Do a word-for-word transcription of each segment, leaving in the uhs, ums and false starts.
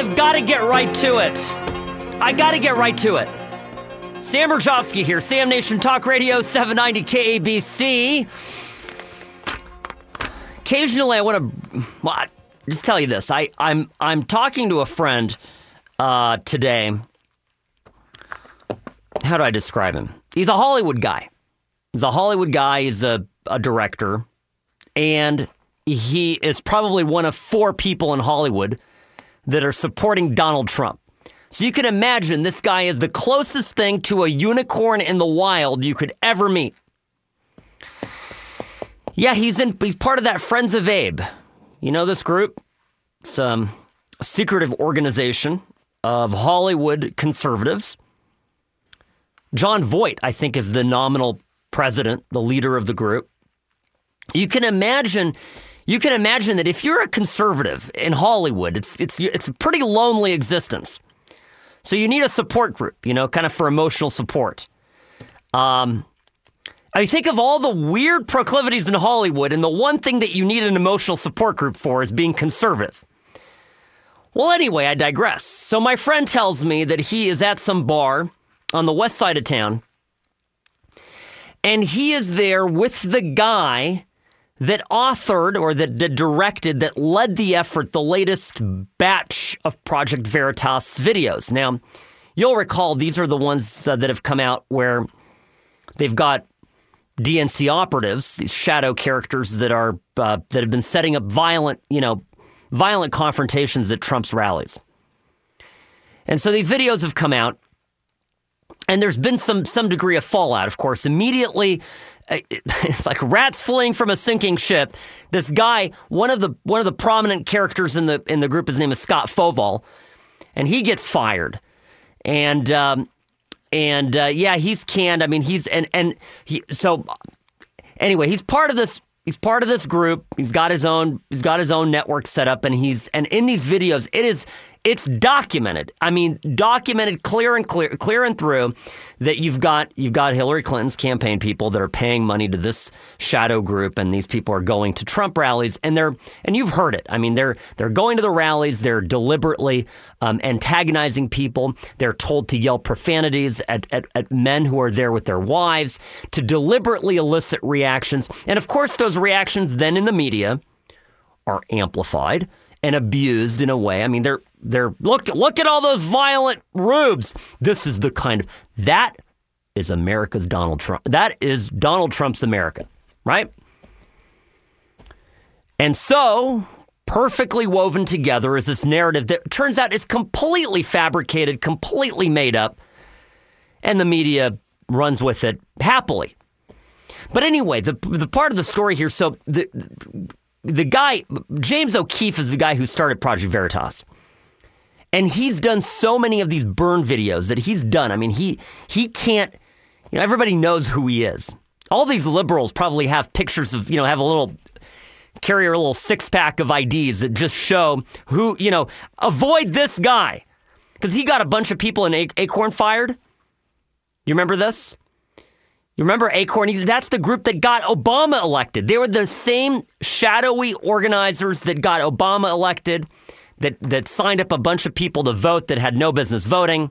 I've got to get right to it. I got to get right to it. Sam Rajovsky here, Sam Nation Talk Radio, seven ninety K A B C. Occasionally, I want to well, I, just tell you this. I, I'm I'm talking to a friend uh, today. How do I describe him? He's a Hollywood guy. He's a Hollywood guy. He's a, a director. And he is probably one of four people in Hollywood that are supporting Donald Trump. So you can imagine this guy is the closest thing to a unicorn in the wild you could ever meet. Yeah, he's in. He's part of that Friends of Abe. You know this group? It's um, a secretive organization of Hollywood conservatives. John Voight, I think, is the nominal president, the leader of the group. You can imagine, you can imagine that if you're a conservative in Hollywood, it's it's it's a pretty lonely existence. So you need a support group, you know, kind of for emotional support. Um, I mean, think of all the weird proclivities in Hollywood, and the one thing that you need an emotional support group for is being conservative. Well, anyway, I digress. So my friend tells me that he is at some bar on the west side of town, and he is there with the guy that authored or that, that directed, that led the effort, the latest batch of Project Veritas videos. Now, you'll recall these are the ones uh, that have come out where they've got D N C operatives, these shadow characters that are uh, that have been setting up violent, you know, violent confrontations at Trump's rallies. And so these videos have come out, and there's been some some degree of fallout, of course. Immediately, it's like rats fleeing from a sinking ship. This guy, one of the one of the prominent characters in the in the group, his name is Scott Foval, and he gets fired. And um, and uh, yeah, he's canned. I mean, he's and and he so anyway, he's part of this. He's part of this group. He's got his own. He's got his own network set up, and he's and in these videos, it is. It's documented. I mean, documented clear and clear, clear and through that you've got you've got Hillary Clinton's campaign people that are paying money to this shadow group, and these people are going to Trump rallies, and they're and you've heard it. I mean, they're they're going to the rallies. They're deliberately um, antagonizing people. They're told to yell profanities at, at at men who are there with their wives to deliberately elicit reactions, and of course, those reactions then in the media are amplified and abused in a way. I mean, they're they're look look at all those violent rubes. This is the kind of that is America's Donald Trump. That is Donald Trump's America, right? And so, perfectly woven together is this narrative that turns out is completely fabricated, completely made up, and the media runs with it happily. But anyway, the the part of the story here. So the. The guy, James O'Keefe, is the guy who started Project Veritas. And he's done so many of these burn videos that he's done. I mean, he he can't, you know, everybody knows who he is. All these liberals probably have pictures of, you know, have a little, carry a little six pack of I Ds that just show who, you know, avoid this guy. Because he got a bunch of people in Acorn fired. You remember this? You remember Acorn? That's the group that got Obama elected. They were the same shadowy organizers that got Obama elected, that, that signed up a bunch of people to vote that had no business voting.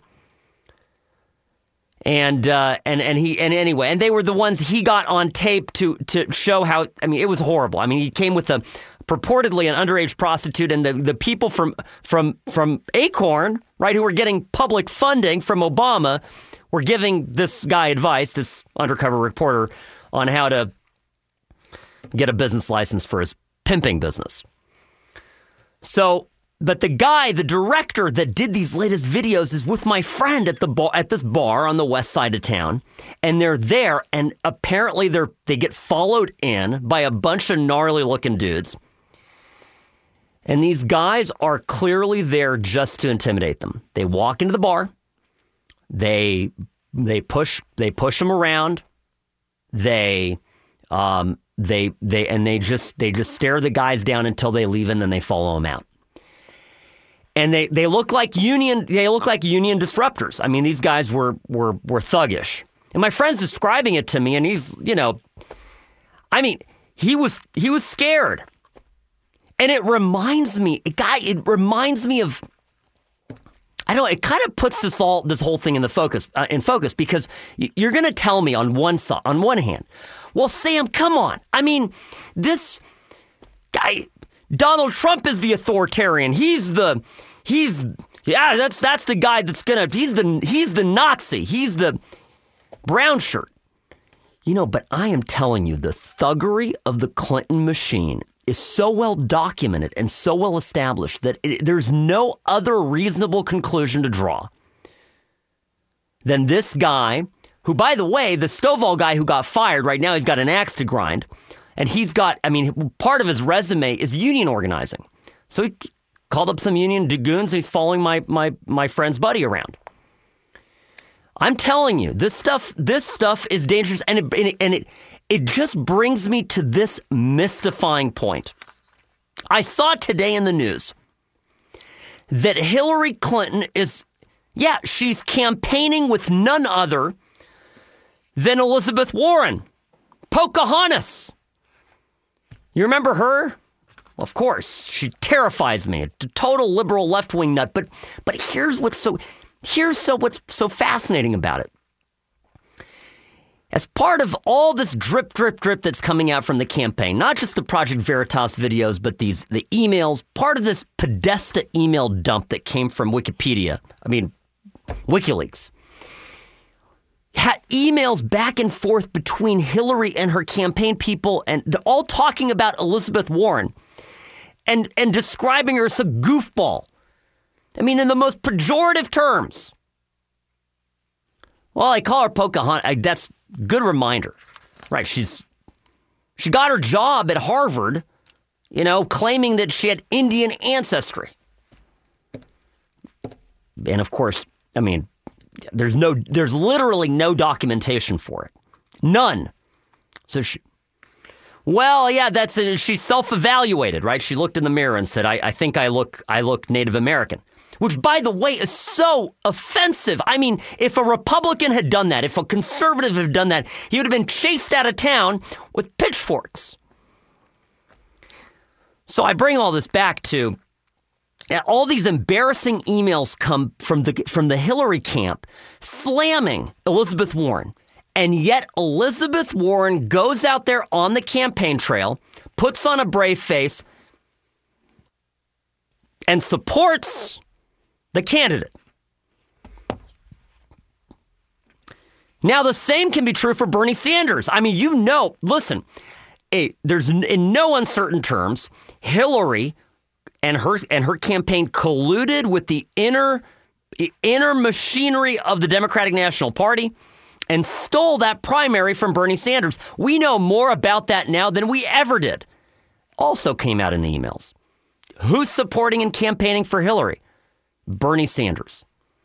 And uh, and and he and anyway, and they were the ones he got on tape to to show how. I mean, it was horrible. I mean, he came with a purportedly an underage prostitute, and the, the people from from from Acorn, right, who were getting public funding from Obama, were giving this guy advice, this undercover reporter, on how to get a business license for his pimping business. So, but the guy, the director that did these latest videos is with my friend at the bar, at this bar on the west side of town, and they're there, and apparently they're they get followed in by a bunch of gnarly looking dudes. And these guys are clearly there just to intimidate them. They walk into the bar. They they push they push them around. They um they they and they just they just stare the guys down until they leave, and then they follow them out. And they, they look like union they look like union disruptors. I mean, these guys were were were thuggish. And my friend's describing it to me, and he's, you know, I mean, he was he was scared. And it reminds me, guy, it reminds me of I don't. It kind of puts this all, this whole thing in the focus, uh, in focus, because you're going to tell me on one side, on one hand, well, Sam, come on. I mean, this guy, Donald Trump, is the authoritarian. He's the, he's, yeah, that's that's the guy that's gonna. He's the he's the Nazi. He's the brown shirt. You know, but I am telling you, the thuggery of the Clinton machine is so well documented and so well established that it, there's no other reasonable conclusion to draw than this guy, who, by the way, the Stovall guy who got fired, right now he's got an axe to grind. And he's got, I mean, part of his resume is union organizing. So he called up some union goons and he's following my, my, my friend's buddy around. I'm telling you, this stuff, this stuff is dangerous, and it, and it, and it, it just brings me to this mystifying point. I saw today in the news that Hillary Clinton is, yeah, she's campaigning with none other than Elizabeth Warren, Pocahontas. You remember her? Well, of course, she terrifies me. A total liberal left-wing nut. But but here's what's so. Here's so what's so fascinating about it. As part of all this drip, drip, drip that's coming out from the campaign, not just the Project Veritas videos, but these the emails, part of this Podesta email dump that came from Wikipedia, I mean, WikiLeaks, had emails back and forth between Hillary and her campaign people, and they're all talking about Elizabeth Warren and, and describing her as a goofball. I mean, in the most pejorative terms. Well, I call her Pocahontas. I, that's a good reminder. Right, she's she got her job at Harvard, you know, claiming that she had Indian ancestry. And of course, I mean, there's no, there's literally no documentation for it. None. So she, well, yeah, that's it. She self-evaluated, right? She looked in the mirror and said, I, I think I look, I look Native American. Which, by the way, is so offensive. I mean, if a Republican had done that, if a conservative had done that, he would have been chased out of town with pitchforks. So I bring all this back to all these embarrassing emails come from the from the Hillary camp slamming Elizabeth Warren. And yet Elizabeth Warren goes out there on the campaign trail, puts on a brave face, and supports the candidate. Now, the same can be true for Bernie Sanders. I mean, you know, listen, a, there's in no uncertain terms, Hillary and her and her campaign colluded with the inner inner machinery of the Democratic National Party and stole that primary from Bernie Sanders. We know more about that now than we ever did. Also came out in the emails. Who's supporting and campaigning for Hillary? Bernie Sanders.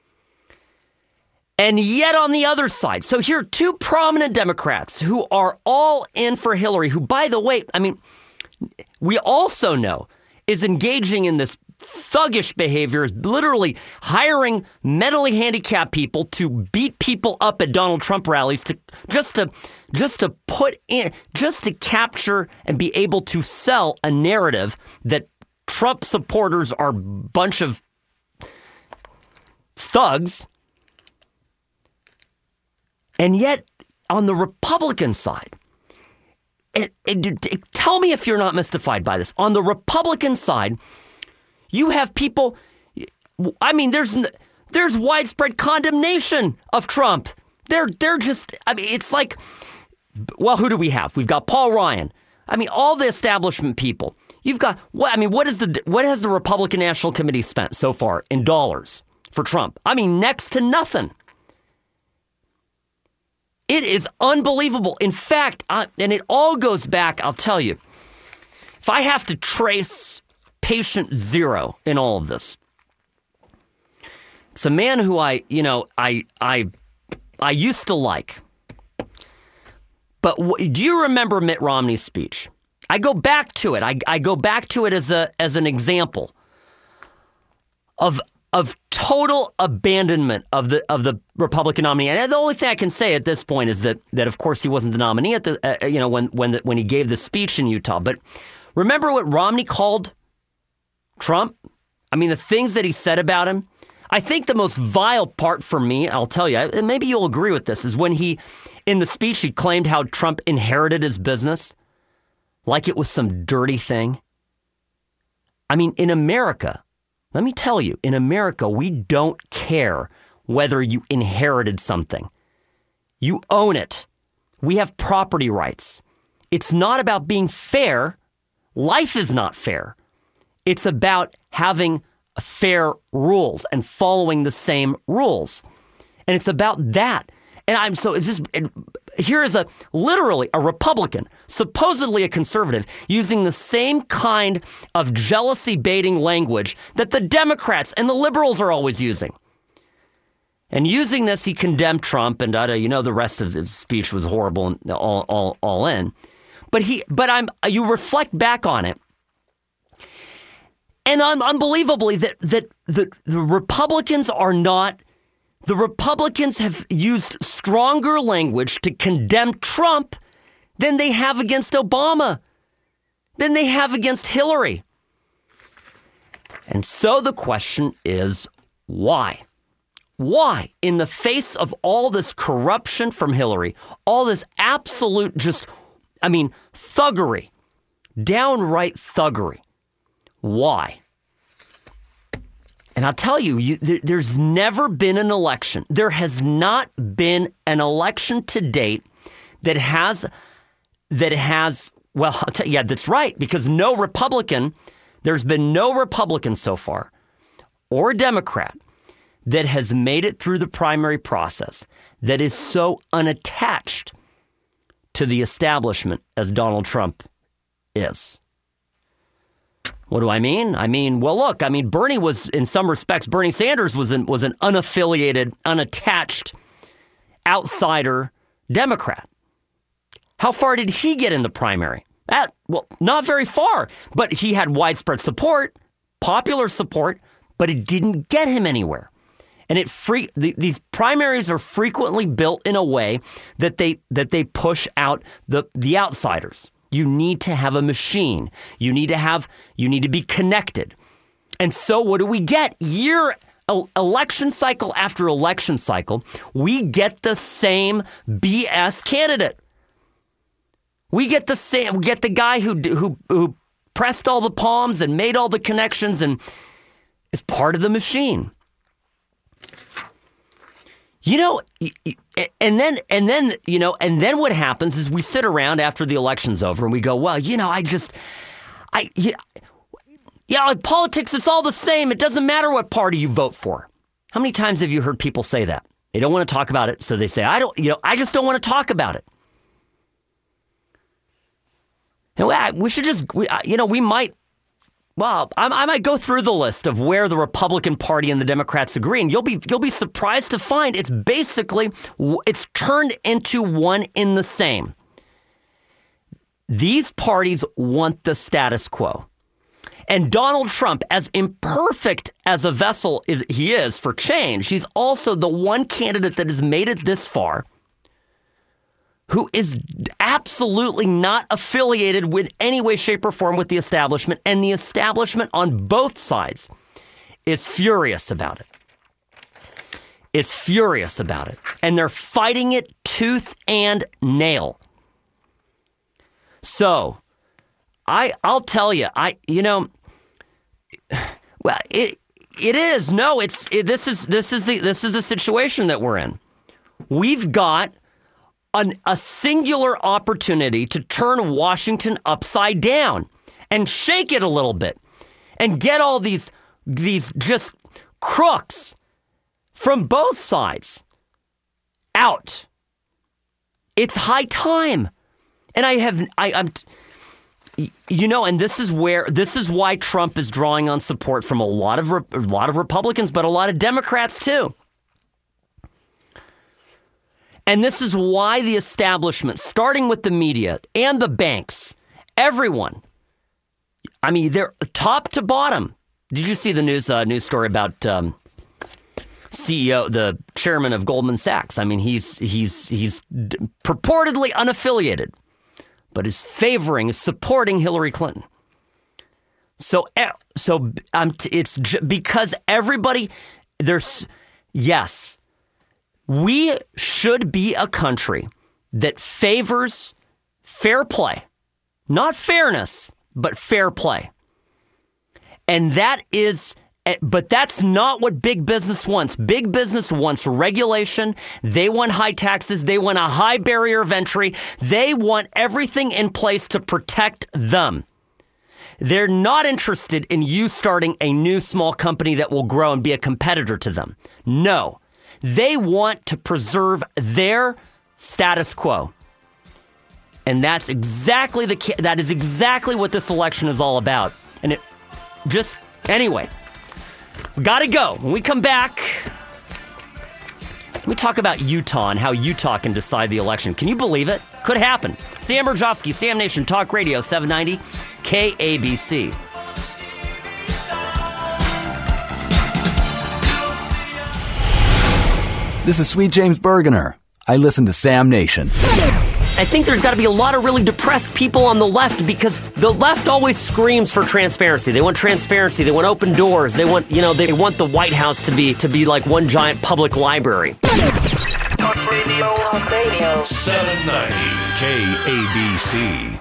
And yet on the other side, so here are two prominent Democrats who are all in for Hillary, who, by the way, I mean, we also know is engaging in this thuggish behavior, is literally hiring mentally handicapped people to beat people up at Donald Trump rallies to just to just to put in, just to capture and be able to sell a narrative that Trump supporters are a bunch of thugs. And yet, on the Republican side, it, it, it, tell me if you're not mystified by this. On the Republican side, you have people, I mean, there's there's widespread condemnation of Trump. They're they're just, I mean, it's like, well, who do we have? We've got Paul Ryan. I mean, all the establishment people. You've got, what? I mean, what is the what has the Republican National Committee spent so far in dollars for Trump? I mean, next to nothing. It is unbelievable. In fact, I, and it all goes back, I'll tell you, if I have to trace patient zero in all of this, it's a man who I, you know, I I I used to like. But w- do you remember Mitt Romney's speech? I go back to it. I, I go back to it as a as an example of of total abandonment of the of the Republican nominee. And the only thing I can say at this point is that that of course he wasn't the nominee at the uh, you know when when the, when he gave the speech in Utah. But remember what Romney called Trump? I mean, the things that he said about him. I think the most vile part for me, I'll tell you, and maybe you'll agree with this, is when he, in the speech, he claimed how Trump inherited his business like it was some dirty thing. I mean, in America, let me tell you, in America, we don't care whether you inherited something. You own it. We have property rights. It's not about being fair. Life is not fair. It's about having fair rules and following the same rules. And it's about that. And I'm so it's just it, here is a literally a Republican, supposedly a conservative, using the same kind of jealousy baiting language that the Democrats and the liberals are always using. And using this, he condemned Trump, and uh, you know the rest of the speech was horrible and all all all in. But he but I'm you reflect back on it. And un- unbelievably, that that the, the Republicans are not, the Republicans have used stronger language to condemn Trump than they have against Obama, than they have against Hillary. And so the question is, why? Why, in the face of all this corruption from Hillary, all this absolute just, I mean, thuggery, downright thuggery, why? And I'll tell you, you there, there's never been an election. There has not been an election to date that has, that has, well, I'll tell you, yeah, that's right, because no Republican, there's been no Republican so far, or Democrat, that has made it through the primary process that is so unattached to the establishment as Donald Trump is. What do I mean? I mean, well, look, I mean, Bernie was, in some respects, Bernie Sanders was an, was an unaffiliated, unattached, outsider Democrat. How far did he get in the primary? At, well, not very far, but he had widespread support, popular support, but it didn't get him anywhere. And it free the, these primaries are frequently built in a way that they that they push out the the outsiders. You need to have a machine. You need to have you need to be connected. And so what do we get? Year election cycle after election cycle, we get the same B S candidate. We get the same we get the guy who who who pressed all the palms and made all the connections and is part of the machine. You know, and then, and then, you know, and then what happens is we sit around after the election's over and we go, well, you know, I just, I, yeah, yeah, like politics, it's all the same. It doesn't matter what party you vote for. How many times have you heard people say that? They don't want to talk about it. So they say, I don't, you know, I just don't want to talk about it. And we should just, we, you know, we might, well, I, I might go through the list of where the Republican Party and the Democrats agree, and you'll be you'll be surprised to find it's basically it's turned into one in the same. These parties want the status quo, and Donald Trump, as imperfect as a vessel is he is for change, he's also the one candidate that has made it this far, who is absolutely not affiliated with any way, shape, or form with the establishment, and the establishment on both sides is furious about it. Is furious about it. And they're fighting it tooth and nail. So, I, I'll tell you, I, you know, well, it, it is, no, it's, it, this is, this is the, this is the situation that we're in. We've got An, a singular opportunity to turn Washington upside down and shake it a little bit and get all these these just crooks from both sides out. It's high time. And I have I, I'm you know, and this is where this is why Trump is drawing on support from a lot of a lot of Republicans, but a lot of Democrats too. And this is why the establishment, starting with the media and the banks, everyone, I mean, they're top to bottom. Did you see the news uh, news story about um, C E O, the chairman of Goldman Sachs? I mean, he's he's he's purportedly unaffiliated, but is favoring, is supporting Hillary Clinton. So, so um, it's j- because everybody. there's, yes, we should be a country that favors fair play, not fairness, but fair play. And that is, but that's not what big business wants. Big business wants regulation. They want high taxes. They want a high barrier of entry. They want everything in place to protect them. They're not interested in you starting a new small company that will grow and be a competitor to them. No, they want to preserve their status quo. And that's exactly the that is exactly what this election is all about. And it just, anyway, we got to go. When we come back, let me talk about Utah and how Utah can decide the election. Can you believe it? Could happen. Sam Mirejovsky, Sam Nation Talk Radio, seven ninety K A B C. This is Sweet James Bergener. I listen to Sam Nation. I think there's got to be a lot of really depressed people on the left because the left always screams for transparency. They want transparency. They want open doors. They want, you know, they want the White House to be to be like one giant public library. Talk radio, talk radio. seven ninety K A B C.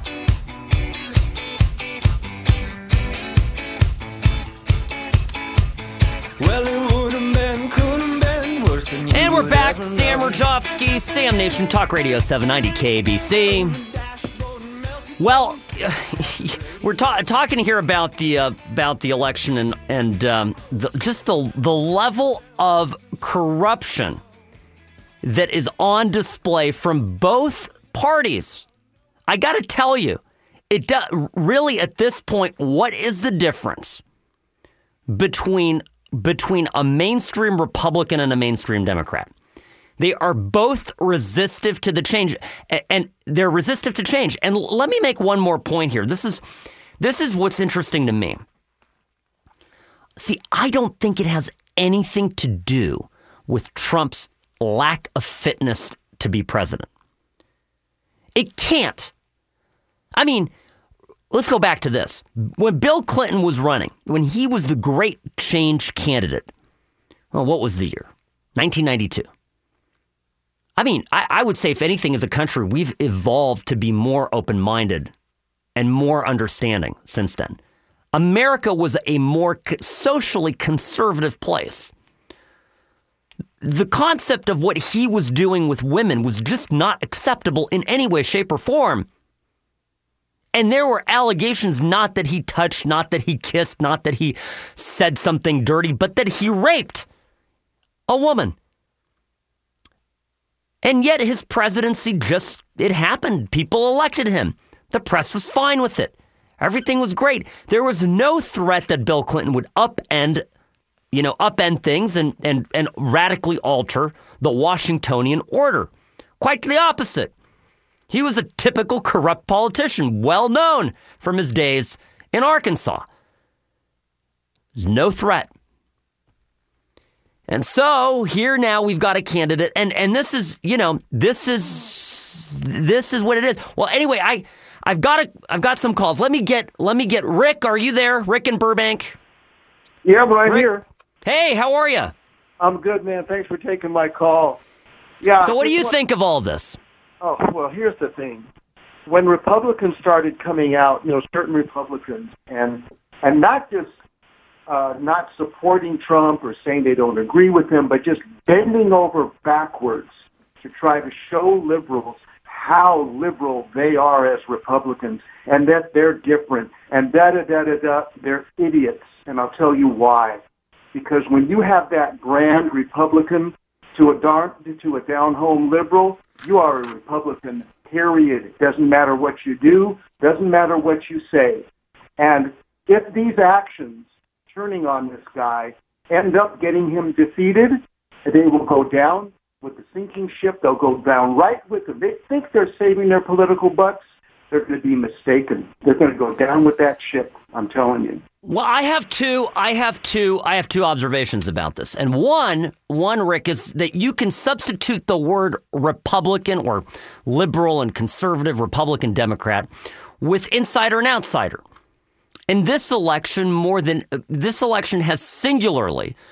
Well, it would've been, could've been worse than you And we're would back. ever Sam know. Mirejovsky, Sam Nation Talk Radio, seven ninety K A B C. Well, we're ta- talking here about the uh, about the election and and um, the, just the the level of corruption that is on display from both parties. I got to tell you, it do- really at this point, what is the difference between between a mainstream Republican and a mainstream Democrat? They are both resistive to the change, and they're resistive to change. And let me make one more point here. This is this is what's interesting to me. See, I don't think it has anything to do with Trump's lack of fitness to be president. It can't. I mean, let's go back to this. When Bill Clinton was running, when he was the great change candidate, well, what was the year? nineteen ninety-two. I mean, I, I would say, if anything, as a country, we've evolved to be more open-minded and more understanding since then. America was a more socially conservative place. The concept of what he was doing with women was just not acceptable in any way, shape, or form. And there were allegations not that he touched, not that he kissed, not that he said something dirty, but that he raped a woman. And yet his presidency just, it happened. People elected him. The press was fine with it. Everything was great. There was no threat that Bill Clinton would upend, you know, upend things and, and, and radically alter the Washingtonian order. Quite the opposite. He was a typical corrupt politician, well known from his days in Arkansas. There's no threat. And so here now we've got a candidate, and, and this is, you know, this is this is what it is. Well, anyway, I I've got a, I've got some calls. Let me get let me get Rick. Are you there, Rick in Burbank? Yeah, but I'm Rick? here. Hey, how are you? I'm good, man. Thanks for taking my call. Yeah. So what do you what, think of all this? Oh, well, here's the thing. When Republicans started coming out, you know, certain Republicans, and and not just uh, not supporting Trump or saying they don't agree with him, but just bending over backwards to try to show liberals how liberal they are as Republicans and that they're different and da-da-da-da-da, they're idiots. And I'll tell you why. Because when you have that brand Republican to a darn, to a down-home liberal, you are a Republican, period. It doesn't matter what you do, doesn't matter what you say. And if these actions, turning on this guy, end up getting him defeated, they will go down with the sinking ship. They'll go down right with them. They think they're saving their political butts. They're going to be mistaken. They're going to go down with that ship, I'm telling you. Well, I have two. I have two. I have two observations about this, and one, one, Rick, is that you can substitute the word Republican or liberal and conservative, Republican, Democrat, with insider and outsider. In this election, more than this election has singularly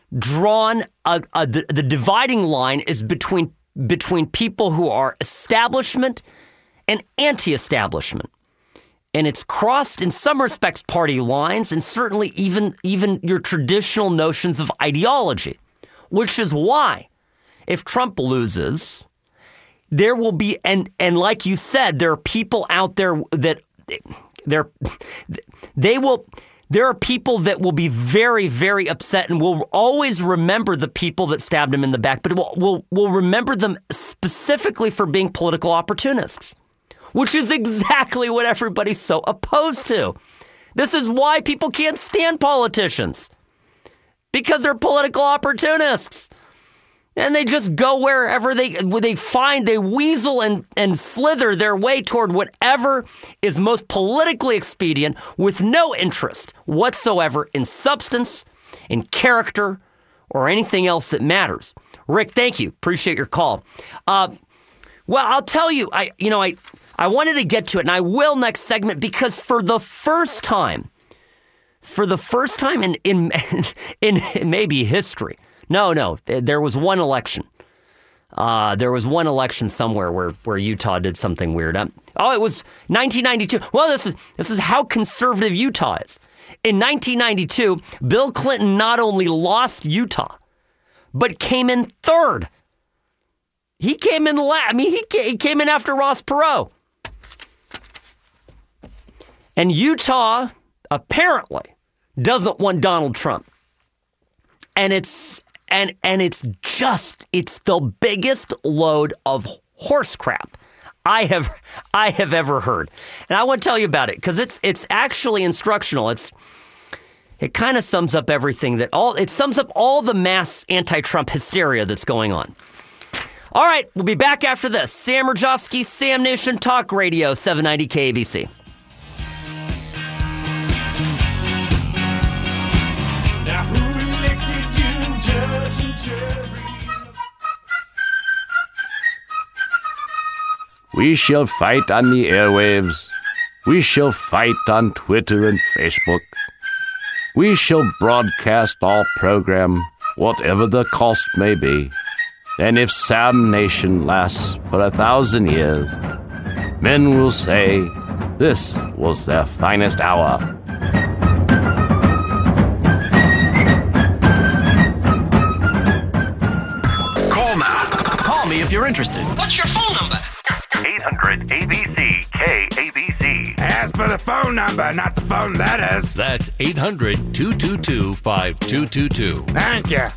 drawn, a, a, the, the dividing line is between between people who are establishment and anti-establishment. And it's crossed, in some respects, party lines and certainly even, even your traditional notions of ideology, which is why if Trump loses, there will be, and, and like you said, there are people out there that they're, they will, there are people that will be very, very upset and will always remember the people that stabbed him in the back, but will will will remember them specifically for being political opportunists, which is exactly what everybody's so opposed to. This is why people can't stand politicians, because they're political opportunists. And they just go wherever they where they find, they weasel and, and slither their way toward whatever is most politically expedient with no interest whatsoever in substance, in character, or anything else that matters. Rick, thank you. Appreciate your call. Uh, well, I'll tell you, I you know, I, I wanted to get to it, and I will next segment, because for the first time, for the first time in in, in maybe history, No, no. There was one election. Uh, there was one election somewhere where, where Utah did something weird. Um, oh, it was nineteen ninety-two. Well, this is this is how conservative Utah is. In nineteen ninety-two, Bill Clinton not only lost Utah, but came in third. He came in last. I mean, he came, he came in after Ross Perot. And Utah apparently doesn't want Donald Trump. And it's And and it's just, it's the biggest load of horse crap I have I have ever heard. And I want to tell you about it because it's it's actually instructional. It's it kind of sums up everything that all it sums up all the mass anti-Trump hysteria that's going on. All right, we'll be back after this. Sam Rajovsky, Sam Nation Talk Radio, seven ninety K A B C. Now who elected you, judge and jury? We shall fight on the airwaves. We shall fight on Twitter and Facebook. We shall broadcast our program, whatever the cost may be. And if Sam Nation lasts for a thousand years, men will say this was their finest hour. Call now. Call me if you're interested. What's your phone number? eight hundred A B C K A B C. Ask for the phone number, not the phone letters. That's eight hundred, two two two, five two two two. Thank you.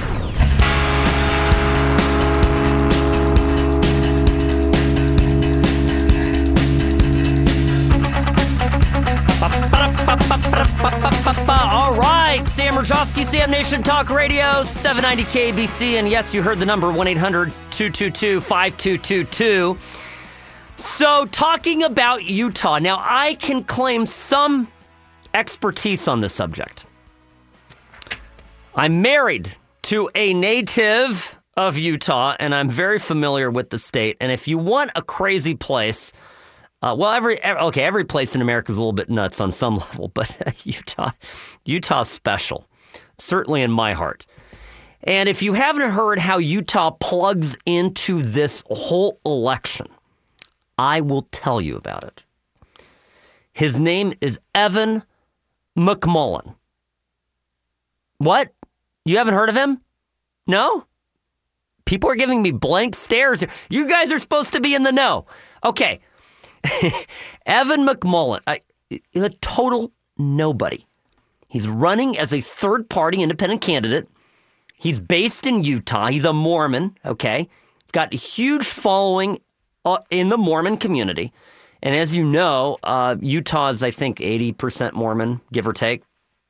All right, Sam Rajovsky, Sam Nation Talk Radio, seven ninety K A B C. And yes, you heard the number, one eight hundred, two two two, five two two two. So, talking about Utah. Now, I can claim some expertise on this subject. I'm married to a native of Utah, and I'm very familiar with the state. And if you want a crazy place, uh, well, every, every okay, every place in America is a little bit nuts on some level, but Utah, Utah's special, certainly in my heart. And if you haven't heard how Utah plugs into this whole election, I will tell you about it. His name is Evan McMullin. What? You haven't heard of him? No? People are giving me blank stares. You guys are supposed to be in the know. Okay. Evan McMullin, I, is a total nobody. He's running as a third-party independent candidate. He's based in Utah. He's a Mormon, okay? He's got a huge following uh, in the Mormon community. And as you know, uh, Utah is, I think, eighty percent Mormon, give or take.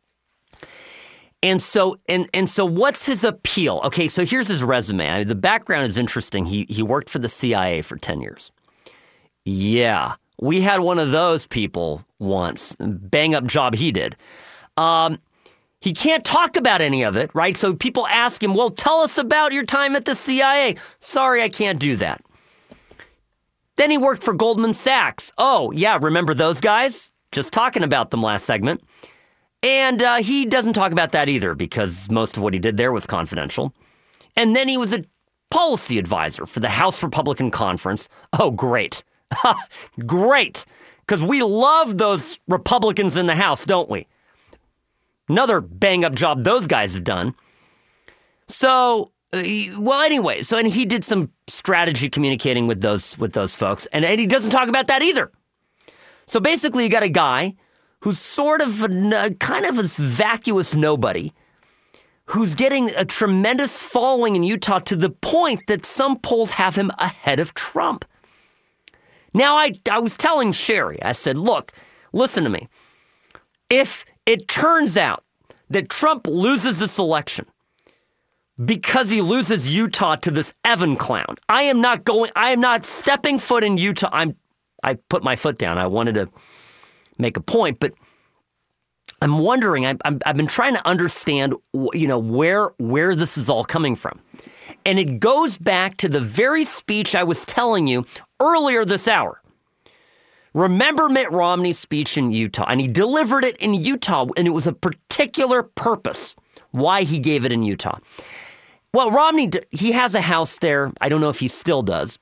And so, and and so, what's his appeal? Okay, so here's his resume. I mean, the background is interesting. He he worked for the C I A for ten years. Yeah, we had one of those people once. Bang up job he did. Um, he can't talk about any of it, right? So people ask him, well, tell us about your time at the C I A. Sorry, I can't do that. Then he worked for Goldman Sachs. Oh, yeah, remember those guys? Just talking about them last segment. And uh, he doesn't talk about that either because most of what he did there was confidential. And then he was a policy advisor for the House Republican Conference. Oh, great. Great. Because we love those Republicans in the House, don't we? Another bang-up job those guys have done. So, uh, well, anyway, so and he did some strategy communicating with those with those folks, and, and he doesn't talk about that either. So basically, you got a guy who's sort of a, kind of a vacuous nobody, who's getting a tremendous following in Utah to the point that some polls have him ahead of Trump. Now, I, I was telling Sherry, I said, look, listen to me. If it turns out that Trump loses this election because he loses Utah to this Evan clown, I am not going, I am not stepping foot in Utah. I'm, I put my foot down. I wanted to make a point, but I'm wondering, I, I'm, I've been trying to understand, you know, where where this is all coming from. And it goes back to the very speech I was telling you earlier this hour. Remember Mitt Romney's speech in Utah, and he delivered it in Utah, and it was a particular purpose why he gave it in Utah. Well, Romney, he has a house there. I don't know if he still does.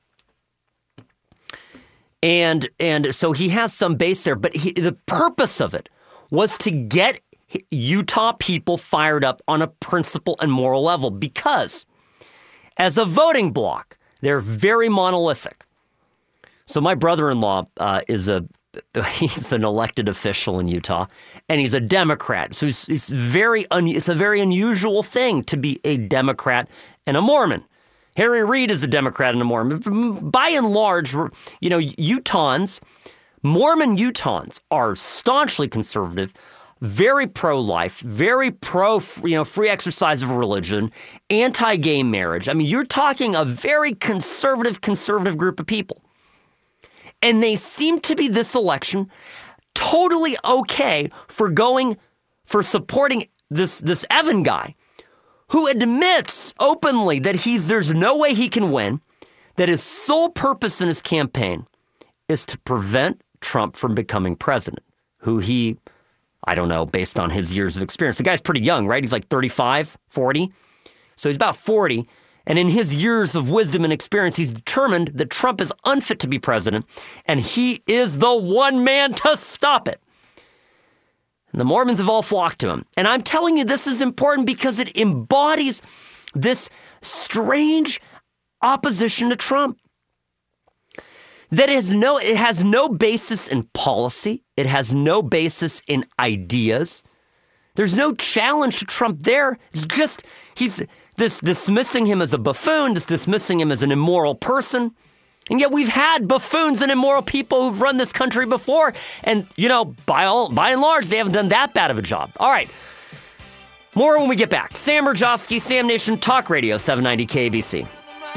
And and so he has some base there, but he, the purpose of it was to get Utah people fired up on a principle and moral level because as a voting bloc, they're very monolithic. So my brother-in-law uh, is a he's an elected official in Utah, and he's a Democrat. So he's, he's very un, it's a very unusual thing to be a Democrat and a Mormon. Harry Reid is a Democrat and a Mormon. By and large, you know, Utahns, Mormon Utahns are staunchly conservative, very pro-life, very pro, you know, free exercise of religion, anti-gay marriage. I mean, you're talking a very conservative, conservative group of people. And they seem to be this election totally okay for going, for supporting this, this Evan guy, who admits openly that he's there's no way he can win, that his sole purpose in his campaign is to prevent Trump from becoming president, who he, I don't know, based on his years of experience. The guy's pretty young, right? He's like thirty-five, forty. So he's about forty. And in his years of wisdom and experience, he's determined that Trump is unfit to be president, and he is the one man to stop it. The Mormons have all flocked to him. And I'm telling you this is important because it embodies this strange opposition to Trump. That is no, it has no basis in policy. It has no basis in ideas. There's no challenge to Trump there. It's just, he's this dismissing him as a buffoon, this dismissing him as an immoral person. And yet we've had buffoons and immoral people who've run this country before. And, you know, by all, by and large, they haven't done that bad of a job. All right. More when we get back. Sam Rajovsky, Sam Nation Talk Radio, seven ninety K A B C.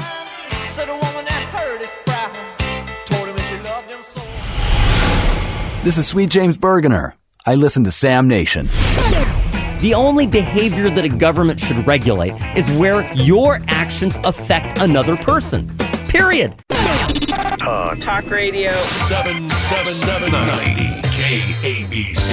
This is Sweet James Bergener. I listen to Sam Nation. The only behavior that a government should regulate is where your actions affect another person. Period. Uh, Talk Radio. seven seven ninety K A B C.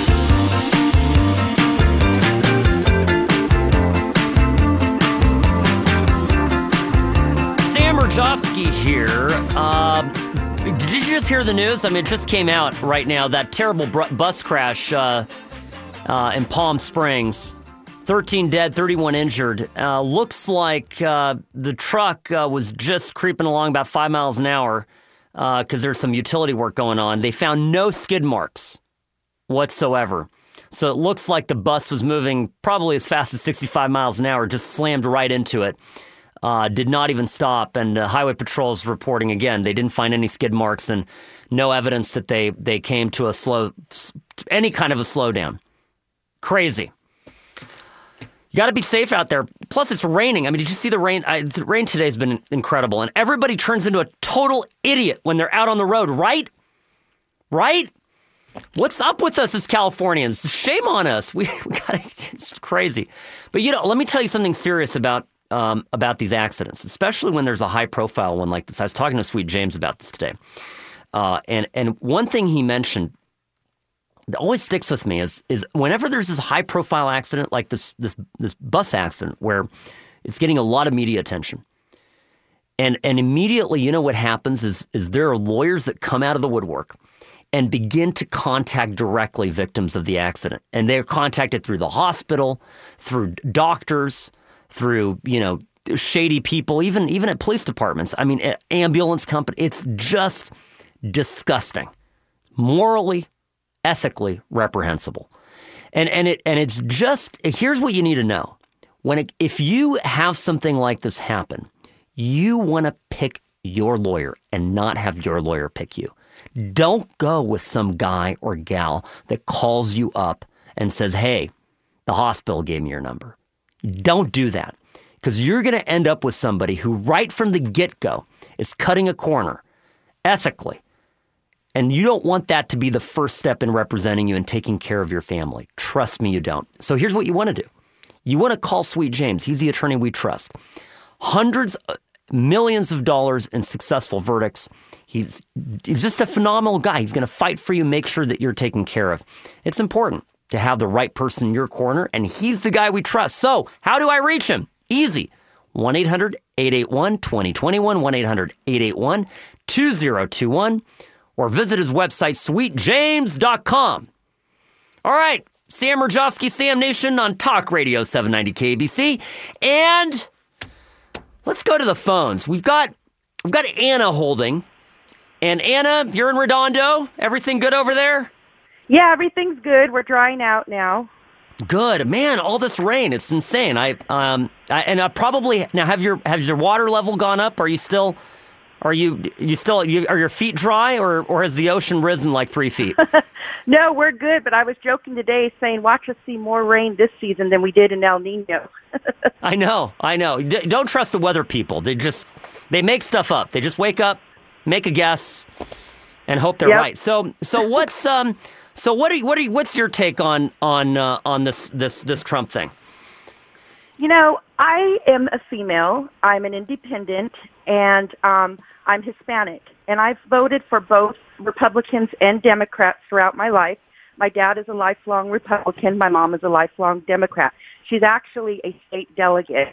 Sam Rajovsky here. Uh, did you just hear the news? I mean, it just came out right now. That terrible br- bus crash uh, uh, in Palm Springs. thirteen dead, thirty-one injured. Uh, looks like uh, the truck uh, was just creeping along about five miles an hour because uh, there's some utility work going on. They found no skid marks whatsoever. So it looks like the bus was moving probably as fast as sixty-five miles an hour, just slammed right into it. Uh, did not even stop, and uh, Highway Patrol is reporting again. They didn't find any skid marks and no evidence that they, they came to a slow, any kind of a slowdown. Crazy. You got to be safe out there. Plus, it's raining. I mean, did you see the rain? I, the rain today has been incredible, and everybody turns into a total idiot when they're out on the road, right? Right? What's up with us as Californians? Shame on us. We, we got it's crazy. But you know, let me tell you something serious about um, about these accidents, especially when there's a high-profile one like this. I was talking to Sweet James about this today, uh, and and one thing he mentioned that always sticks with me is is whenever there's this high profile accident like this this this bus accident where it's getting a lot of media attention. And and immediately, you know what happens is is there are lawyers that come out of the woodwork and begin to contact directly victims of the accident. And they're contacted through the hospital, through doctors, through, you know, shady people, even even at police departments. I mean, ambulance company. It's just disgusting. Morally, ethically reprehensible. And and it and it's just, here's what you need to know. When it, if you have something like this happen, you want to pick your lawyer and not have your lawyer pick you. Don't go with some guy or gal that calls you up and says, hey, the hospital gave me your number. Don't do that, because you're going to end up with somebody who right from the get-go is cutting a corner ethically. And you don't want that to be the first step in representing you and taking care of your family. Trust me, you don't. So here's what you want to do. You want to call Sweet James. He's the attorney we trust. Hundreds, millions of dollars in successful verdicts. He's, he's just a phenomenal guy. He's going to fight for you, make sure that you're taken care of. It's important to have the right person in your corner, and he's the guy we trust. So how do I reach him? Easy. one eight hundred eight eight one two zero two one, one eight hundred eight eight one two zero two one, or visit his website, sweet james dot com. All right, Sam Rajovsky, Sam Nation on Talk Radio seven ninety K B C. And let's go to the phones. We've got we've got Anna holding. And Anna, you're in Redondo. Everything good over there? Yeah, everything's good. We're drying out now. Good, man. All this rain, it's insane. I um, I, and I probably now have your has your water level gone up? Are you still, are you you still you, are your feet dry, or or has the ocean risen like three feet? No, we're good. But I was joking today, saying, watch us see more rain this season than we did in El Nino. I know, I know. D- don't trust the weather people. They just they make stuff up. They just wake up, make a guess, and hope they're Yep. right. So so what's um. So what are you, what are you, what's your take on on uh, on this this this Trump thing? You know, I am a female. I'm an independent, and um, I'm Hispanic. And I've voted for both Republicans and Democrats throughout my life. My dad is a lifelong Republican. My mom is a lifelong Democrat. She's actually a state delegate.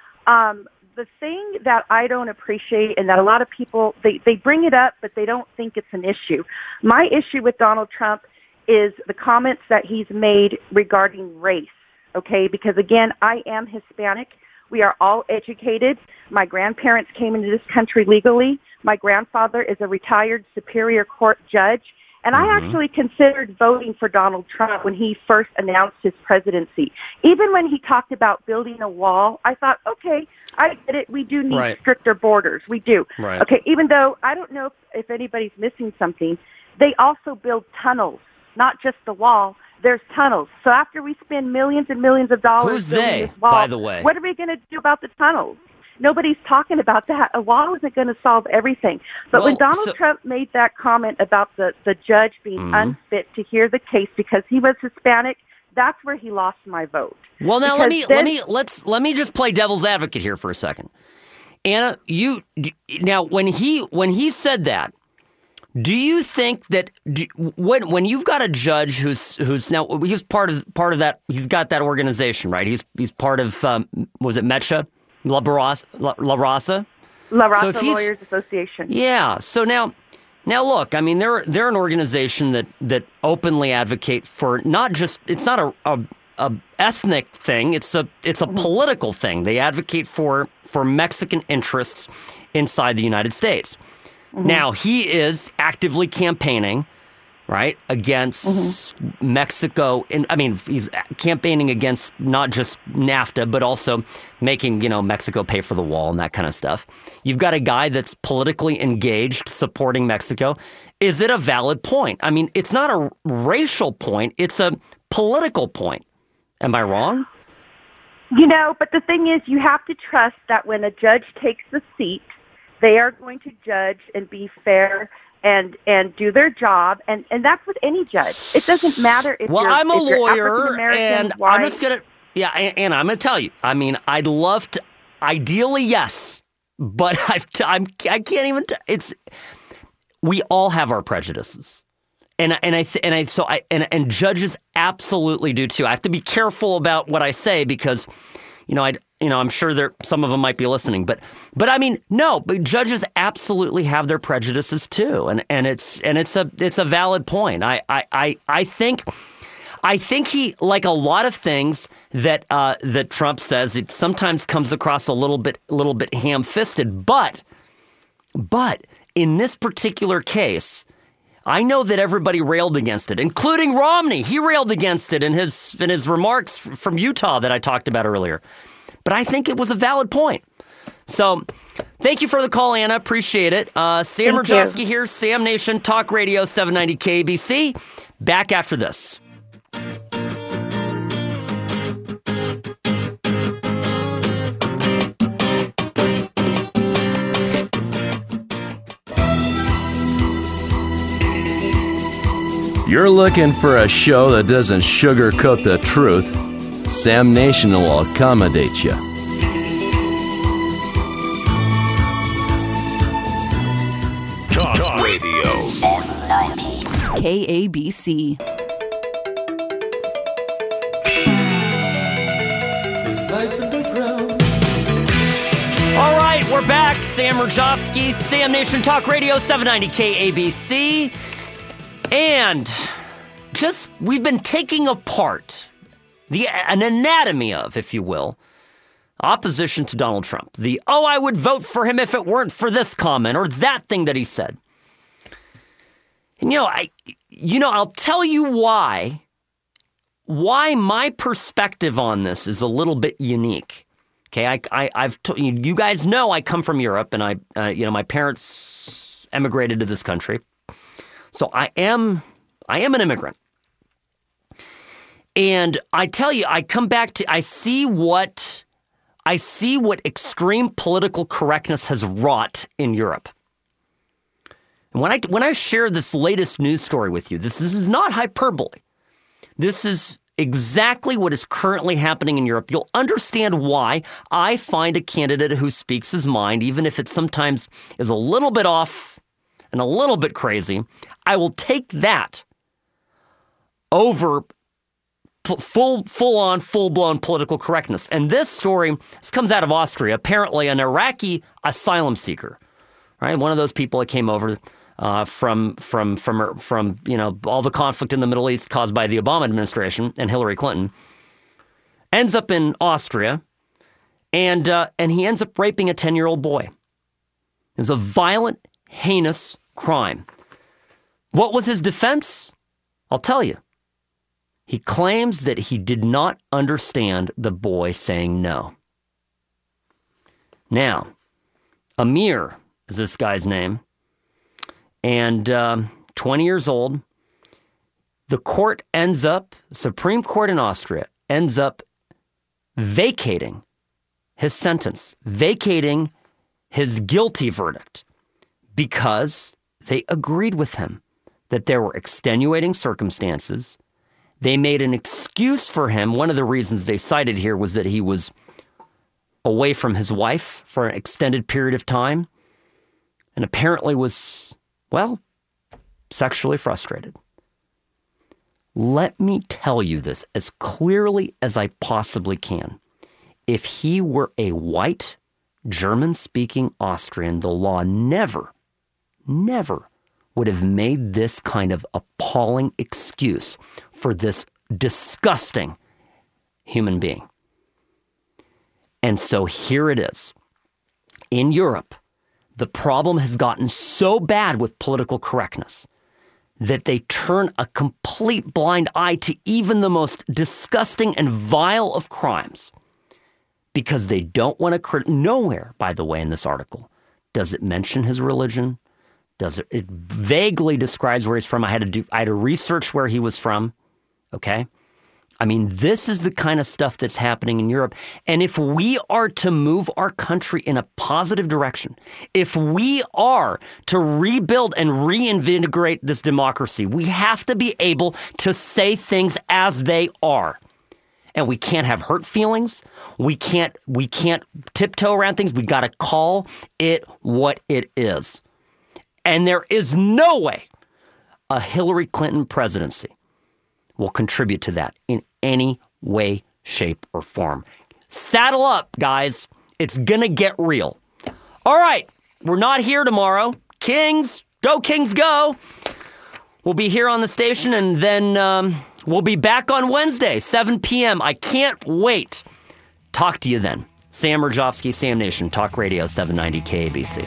Um, the thing that I don't appreciate, and that a lot of people, they, they bring it up, but they don't think it's an issue. My issue with Donald Trump is the comments that he's made regarding race, okay? Because, again, I am Hispanic. We are all educated. My grandparents came into this country legally. My grandfather is a retired Superior Court judge. And mm-hmm. I actually considered voting for Donald Trump when he first announced his presidency. Even when he talked about building a wall, I thought, okay, I get it. We do need right. stricter borders. We do. Right. Okay, even though I don't know if, if anybody's missing something, they also build tunnels. Not just the wall, there's tunnels. So after we spend millions and millions of dollars Who's building they, this wall, by the way? What are we going to do about the tunnels? Nobody's talking about that. A wall isn't going to solve everything. But Well, when Donald so- Trump made that comment about the, the judge being Mhm. unfit to hear the case because he was Hispanic, that's where he lost my vote. Well, now let Because me let then- me let's let me just play devil's advocate here for a second. Anna, you now when he when he said that, do you think that do, when when you've got a judge who's who's now he's part of part of that he's got that organization, right? He's he's part of um, was it Metcha La Raza La, La Raza La Raza So if he's- Lawyers Association. Yeah. So now, now look. I mean, they're they're an organization that that openly advocate for not just it's not a a, a ethnic thing. It's a it's a political thing. They advocate for for Mexican interests inside the United States. Mm-hmm. Now he is actively campaigning, right, against mm-hmm. Mexico. And I mean, he's campaigning against not just NAFTA, but also making, you know, Mexico pay for the wall and that kind of stuff. You've got a guy that's politically engaged, supporting Mexico. Is it a valid point? I mean, it's not a racial point. It's a political point. Am I wrong? You know, but the thing is, you have to trust that when a judge takes the seat, they are going to judge and be fair and and do their job, and, and that's with any judge. It doesn't matter if well, you're I'm a if you're lawyer, African-American, and white. I'm just gonna yeah, and, and I'm gonna tell you. I mean, I'd love to. Ideally, yes, but I've t- I'm I can't even. T- it's we all have our prejudices, And and I and I so I and, and judges absolutely do too. I have to be careful about what I say because, you know, I you know I'm sure there some of them might be listening, but but I mean no, but judges absolutely have their prejudices too, and and it's and it's a it's a valid point. I I I, I think. I think he, like a lot of things that uh, that Trump says, it sometimes comes across a little bit, little bit ham-fisted. But, but in this particular case, I know that everybody railed against it, including Romney. He railed against it in his in his remarks from Utah that I talked about earlier. But I think it was a valid point. So, thank you for the call, Anna. Appreciate it. Uh, Sam Rajowski here, Sam Nation Talk Radio seven ninety K A B C. Back after this. You're looking for a show that doesn't sugarcoat the truth. Sam Nation will accommodate you. Talk, Talk Radio seven ninety K A B C. There's life in the ground. All right, we're back. Sam Rajowski, Sam Nation Talk Radio seven ninety K A B C. And just, we've been taking apart the an anatomy of, if you will, opposition to Donald Trump. The, oh, I would vote for him if it weren't for this comment or that thing that he said. And, you know, I, you know, I'll tell you why, why my perspective on this is a little bit unique. Okay, I, I, I've, t- you guys know I come from Europe and I, uh, you know, my parents emigrated to this country. So I am I am an immigrant. And I tell you, I come back to I see what I see what extreme political correctness has wrought in Europe. And when I when I share this latest news story with you, this, this is not hyperbole. This is exactly what is currently happening in Europe. You'll understand why I find a candidate who speaks his mind, even if it sometimes is a little bit off and a little bit crazy. I will take that over full, full-on, full-blown political correctness. And this story, this comes out of Austria, apparently an Iraqi asylum seeker, right? One of those people that came over uh, from, from, from, from, you know, all the conflict in the Middle East caused by the Obama administration and Hillary Clinton, ends up in Austria, and uh, and he ends up raping a ten-year-old boy. It was a violent, heinous crime. What was his defense? I'll tell you. He claims that he did not understand the boy saying no. Now, Amir is this guy's name, and um, twenty years old. The court ends up, Supreme Court in Austria, ends up vacating his sentence, vacating his guilty verdict, because they agreed with him that there were extenuating circumstances. They made an excuse for him. One of the reasons they cited here was that he was away from his wife for an extended period of time and apparently was, well, sexually frustrated. Let me tell you this as clearly as I possibly can. If he were a white, German-speaking Austrian, the law never, never would have made this kind of appalling excuse for this disgusting human being. And so here it is. In Europe, the problem has gotten so bad with political correctness that they turn a complete blind eye to even the most disgusting and vile of crimes because they don't want to crit- nowhere, by the way, in this article, does it mention his religion? Does it, it vaguely describes where he's from. I had to do, I had to research where he was from. Okay. I mean, this is the kind of stuff that's happening in Europe. And if we are to move our country in a positive direction, if we are to rebuild and reinvigorate this democracy, we have to be able to say things as they are. And we can't have hurt feelings. We can't, we can't tiptoe around things. We got to call it what it is. And there is no way a Hillary Clinton presidency will contribute to that in any way, shape, or form. Saddle up, guys. It's going to get real. All right. We're not here tomorrow. Kings, go Kings, go. We'll be here on the station, and then um, we'll be back on Wednesday, seven p.m. I can't wait. Talk to you then. Sam Rajovsky, Sam Nation, Talk Radio seven ninety K A B C.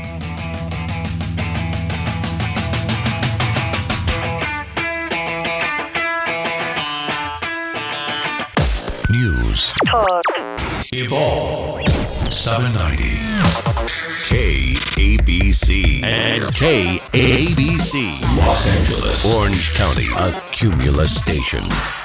News. Talk. Evolve. seven ninety. K A B C. And K A B C. Los Angeles. Orange County. A Cumulus station.